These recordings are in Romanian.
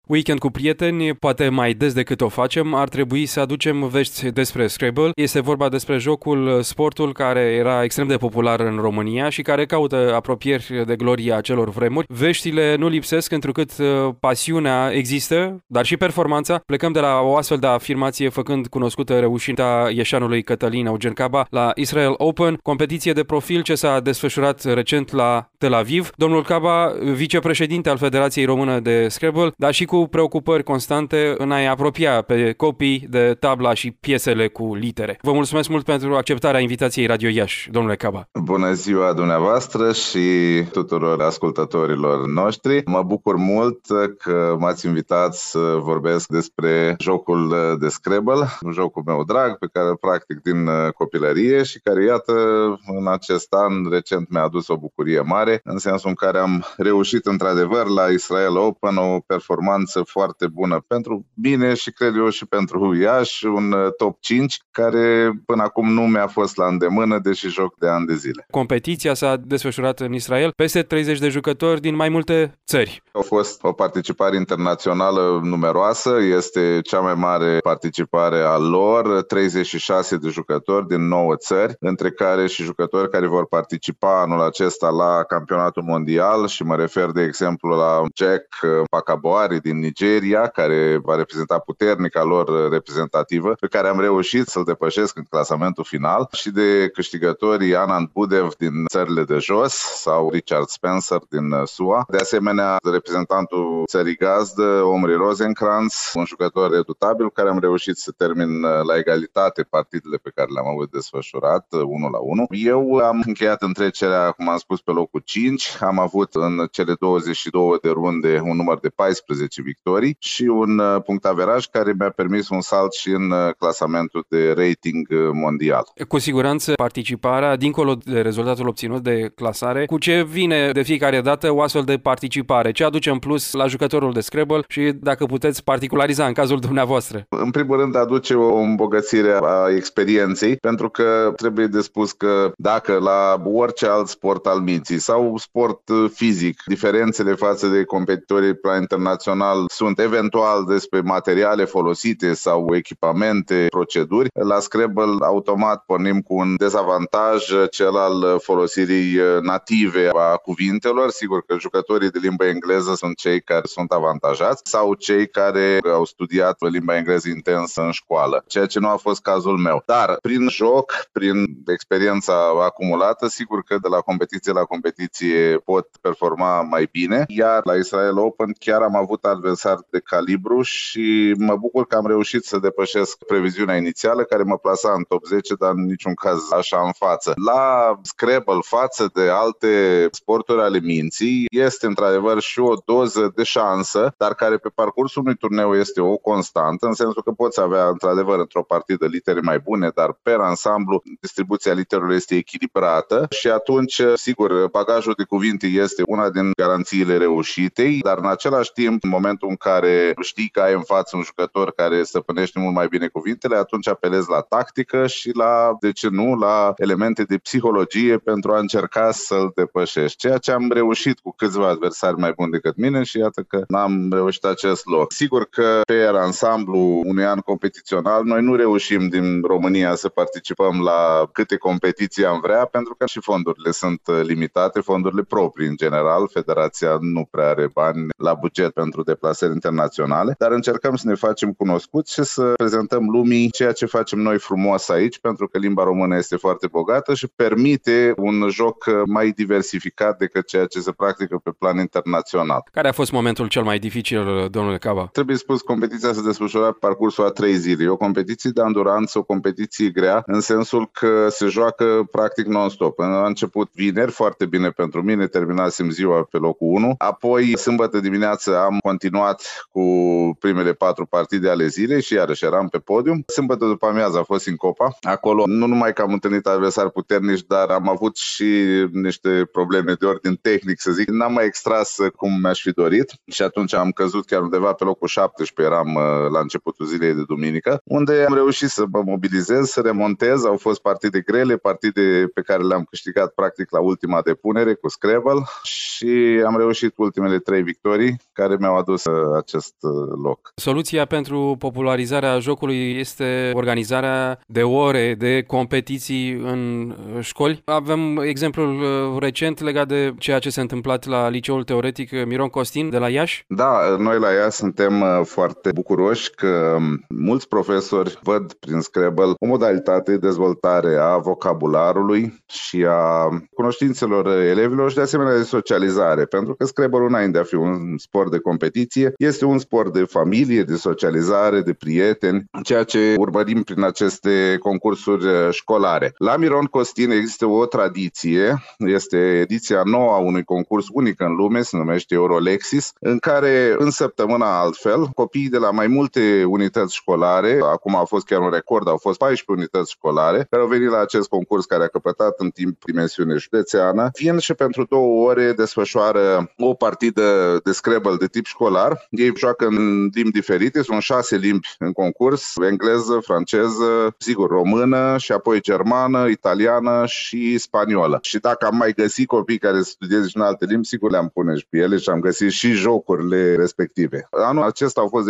weekend cu prieteni, poate mai des decât o facem, ar trebui să aducem vești despre Scrabble. Este vorba despre sportul care era extrem de popular în România și care caută apropieri de gloria acelor vremuri. Veștile nu lipsesc, întrucât pasiunea există, dar și performanța. Plecăm de la o astfel de afirmație făcând cunoscută reușita ieșanului Cătălin Eugen Caba la Israel Open, competiție de profil ce s-a desfășurat recent la Tel Aviv. Domnul Caba, vicepreședinte al Federației Română de Scrabble, dar și cu preocupări constante în a-i apropia pe copii de tabla și piesele cu litere. Vă mulțumesc mult pentru acceptarea invitației Radio Iași, domnule Caba. Bună ziua dumneavoastră și tuturor ascultătorilor noștri. Mă bucur mult că m-ați invitat să vorbesc despre jocul de Scrabble, un jocul meu drag pe care îl practic din copilărie și care, iată, în acest an recent mi-a adus o bucurie mare, în sensul în care am reușit într-adevăr la Israel Open o performanță foarte bună pentru mine și cred eu și pentru Iași, un top 5 care până acum nu mi-a fost la îndemână, deși joc de ani de zile. Competiția s-a desfășurat în Israel, peste 30 de jucători din mai multe țări. A fost o participare internațională numeroasă, este cea mai mare participare a lor, 36 de jucători din 9 țări, între care și jucători care vor participa anul acesta la campionatul mondial și mă refer de exemplu la Jack Pakaboari din Nigeria, care va reprezenta puternica lor reprezentativă, pe care am reușit să-l depășesc în clasamentul final, și de câștigătorii Anand Budev din țările de jos sau Richard Spencer din SUA. De asemenea, reprezentantul țării gazdă, Omri Rosenkrantz, un jucător redutabil, care am reușit să termin la egalitate partidele pe care le-am avut desfășurat, 1-1. Eu am încheiat întrecerea, cum am spus, pe locul 5. Am avut în cele 22 de runde un număr de 14 victorii și un punctaveraj care mi-a permis un salt și în clasamentul de rating mondial. Cu siguranță participarea, dincolo de rezultatul obținut de clasare, cu ce vine de fiecare dată o astfel de participare? Ce aduce în plus la jucătorul de Scrabble și dacă puteți particulariza în cazul dumneavoastră? În primul rând aduce o îmbogățire a experienței, pentru că trebuie de spus că dacă la orice alt sport al minții sau sport fizic, diferențele față de competitorii plan internațional sunt eventual despre materiale folosite sau echipamente, proceduri, la Scrabble automat pornim cu un dezavantaj, cel al folosirii native a cuvintelor. Sigur că jucătorii de limba engleză sunt cei care sunt avantajați sau cei care au studiat limba engleză intensă în școală, ceea ce nu a fost cazul meu. Dar prin joc, prin experiența acumulată, sigur că de la competiție la competiție pot performa mai bine, iar la Israel Open chiar am avut adversari de calibru și mă bucur că am reușit să depășesc previziunea inițială care mă plasa în top 10, dar în niciun caz așa în față. La Scrabble, față de alte sporturi ale minții, este într-adevăr și o doză de șansă, dar care pe parcursul unui turneu este o constantă, în sensul că poți avea într-adevăr într-o partidă litere mai bune, dar per ansamblu distribuția literelor este echilibrată și atunci, sigur, bagajul de cuvinte este una din garanțiile reușitei, dar în același timp, în momentul în care știi că ai în față un jucător care stăpânește mult mai bine cuvintele, atunci apelezi la tactică și la, de ce nu, la elemente de psihologie pentru a încerca să-l depășești. Ceea ce am reușit cu câțiva adversari mai buni decât mine și iată că n-am reușit acest loc. Sigur că pe ansamblu unui an competițional, noi nu reușim din România să participăm la câte competiții am vrea, pentru că și fondurile sunt limitate, fondurile proprii în general. Federația nu prea are bani la buget pentru deplasări internaționale, dar încercăm să ne facem cunoscuți și să prezentăm lumii ceea ce facem noi frumos aici, pentru că limba română este foarte bogată și permite un joc mai diversificat decât ceea ce se practică pe plan internațional. Care a fost momentul cel mai dificil, domnule Caba? Trebuie spus, competiția se desfășura pe parcursul a 3 zile. E o competiție de anduranță, o competiție grea, în sensul că se joacă practic non-stop. A început vineri, foarte bine pentru mine, terminasem ziua pe locul 1. Apoi, sâmbătă dimineață am continuat cu primele 4 partide ale zilei și iarăși eram pe podium. Sâmbătă după amiază a fost Sincopa. Acolo nu numai că am întâlnit adversari puternici, dar am avut și niște probleme de ordin tehnic, să zic. N-am mai extras cum mi-aș fi dorit și atunci am căzut chiar undeva pe locul 17, eram la începutul zilei de duminică, unde am reușit să mă mobilizez, să remontez. Au fost partide grele, partide pe care le-am câștigat practic la ultima depunere cu Scrabble și am reușit ultimele 3 victorii care mi-au adus propus acest loc. Soluția pentru popularizarea jocului este organizarea de ore de competiții în școli. Avem exemplul recent legat de ceea ce s-a întâmplat la Liceul Teoretic Miron Costin de la Iași. Da, noi la Iași suntem foarte bucuroși că mulți profesori văd prin Scrabble o modalitate de dezvoltare a vocabularului și a cunoștințelor elevilor și de asemenea de socializare, pentru că Scrabble, înainte de a fi un sport de competiție, este un sport de familie, de socializare, de prieteni, ceea ce urmărim prin aceste concursuri școlare. La Miron Costin există o tradiție, este ediția nouă a unui concurs unic în lume, se numește Eurolexis, în care în săptămâna altfel, copiii de la mai multe unități școlare, acum a fost chiar un record, au fost 14 unități școlare, care au venit la acest concurs care a căpătat în timp dimensiune județeană, vin și pentru 2 ore desfășoară o partidă de Scrabble de tip școlar. Ei joacă în limbi diferite, sunt 6 limbi în concurs, engleză, franceză, sigur română și apoi germană, italiană și spaniolă. Și dacă am mai găsit copii care studiază și în alte limbi, sigur le-am pune și pe ele și am găsit și jocurile respective. Anul acesta au fost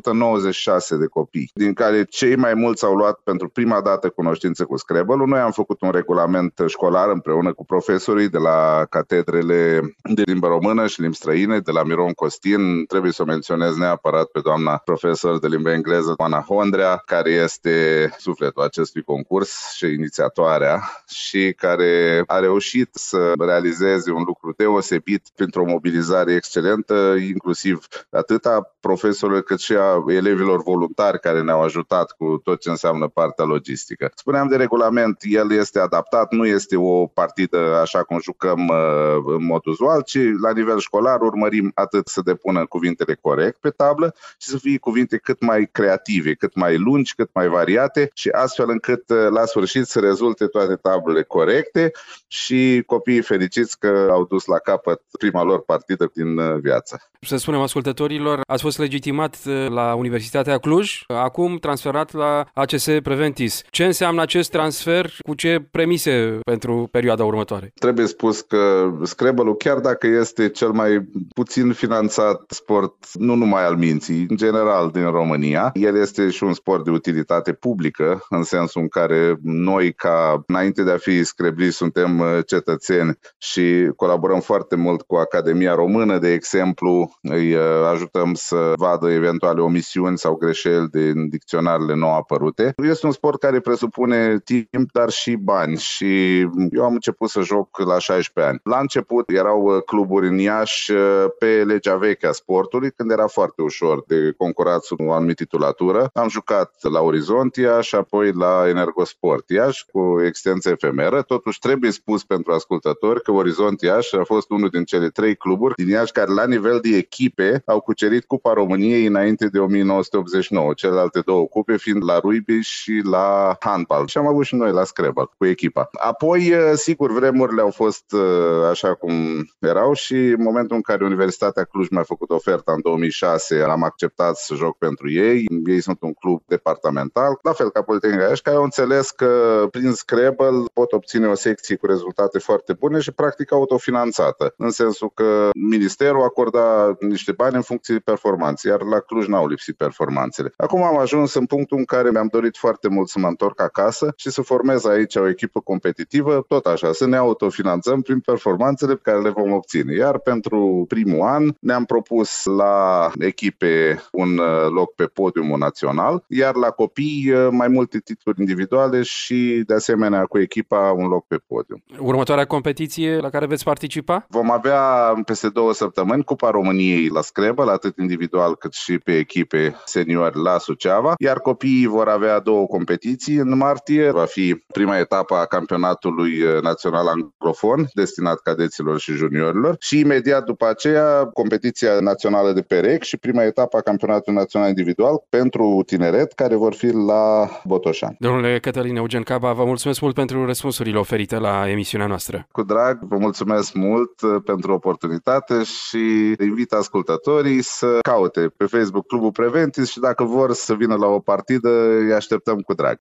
196 de copii, din care cei mai mulți au luat pentru prima dată cunoștință cu Scrabble. Noi am făcut un regulament școlar împreună cu profesorii de la catedrele de limbă română și limbi străine de la Miron Costin. Trebuie să o menționez neapărat pe doamna profesor de limbă engleză, Oana Hondrea, care este sufletul acestui concurs și inițiatoarea și care a reușit să realizeze un lucru deosebit printr-o mobilizare excelentă, inclusiv atât a profesorilor cât și a elevilor voluntari care ne-au ajutat cu tot ce înseamnă partea logistică. Spuneam de regulament, el este adaptat, nu este o partidă așa cum jucăm în mod uzual, ci la nivel școlar urmărim atât să depună cuvintele corect pe tablă și să fie cuvinte cât mai creative, cât mai lungi, cât mai variate și astfel încât la sfârșit să rezulte toate tablele corecte și copiii fericiți că au dus la capăt prima lor partidă din viață. Să spunem ascultătorilor, ați fost legitimat la Universitatea Cluj, acum transferat la ACS Preventis. Ce înseamnă acest transfer? Cu ce premise pentru perioada următoare? Trebuie spus că Scrabble-ul, chiar dacă este cel mai puțin finanțat sport, nu numai al minții, în general din România, el este și un sport de utilitate publică, în sensul în care noi, ca înainte de a fi screbliști, suntem cetățeni și colaborăm foarte mult cu Academia Română, de exemplu, îi ajutăm să vadă eventuale omisiuni sau greșeli din dicționarele nou apărute. Este un sport care presupune timp, dar și bani și eu am început să joc la 16 ani. La început erau cluburi în Iași pe legea veche a sportului, când era foarte ușor de concurat sub o anumită titulatură. Am jucat la Orizont Iași și apoi la Energosport Iași cu extensie efemeră. Totuși trebuie spus pentru ascultători că Orizont Iași a fost unul din cele 3 cluburi din Iași care la nivel de echipe au cucerit Cupa României înainte de 1989, celelalte 2 cupe fiind la rugby și la handbal. Și am avut și noi la Scrabble cu echipa. Apoi, sigur, vremurile au fost așa cum erau și în momentul în care Universitatea Cluj mi-a făcut oferta în 2006, am acceptat să joc pentru ei. Ei sunt un club departamental, la fel ca Politehnica Iași, care au înțeles că prin Scrabble pot obține o secție cu rezultate foarte bune și practic autofinanțată, în sensul că ministerul acorda niște bani în funcție de performanțe, iar la Cluj n-au lipsit performanțele. Acum am ajuns în punctul în care mi-am dorit foarte mult să mă întorc acasă și să formez aici o echipă competitivă, tot așa, să ne autofinanțăm prin performanțele pe care le vom obține. Iar pentru primul an ne-am propus la echipe un loc pe podiumul național, iar la copii mai multe titluri individuale și de asemenea cu echipa un loc pe podium. Următoarea competiție la care veți participa? Vom avea peste 2 săptămâni Cupa României la Scrabble, atât individual cât și pe echipe seniori la Suceava, iar copiii vor avea 2 competiții. În martie va fi prima etapă a campionatului național anglofon, destinat cadeților și juniorilor, și imediat după aceea competiția națională de perec și prima etapă a campionatului național individual pentru tineret, care vor fi la Botoșani. Domnule Cătălin Eugen Caba, vă mulțumesc mult pentru răspunsurile oferite la emisiunea noastră. Cu drag, vă mulțumesc mult pentru oportunitate și invit ascultătorii să caute pe Facebook Clubul Preventis și dacă vor să vină la o partidă, îi așteptăm cu drag.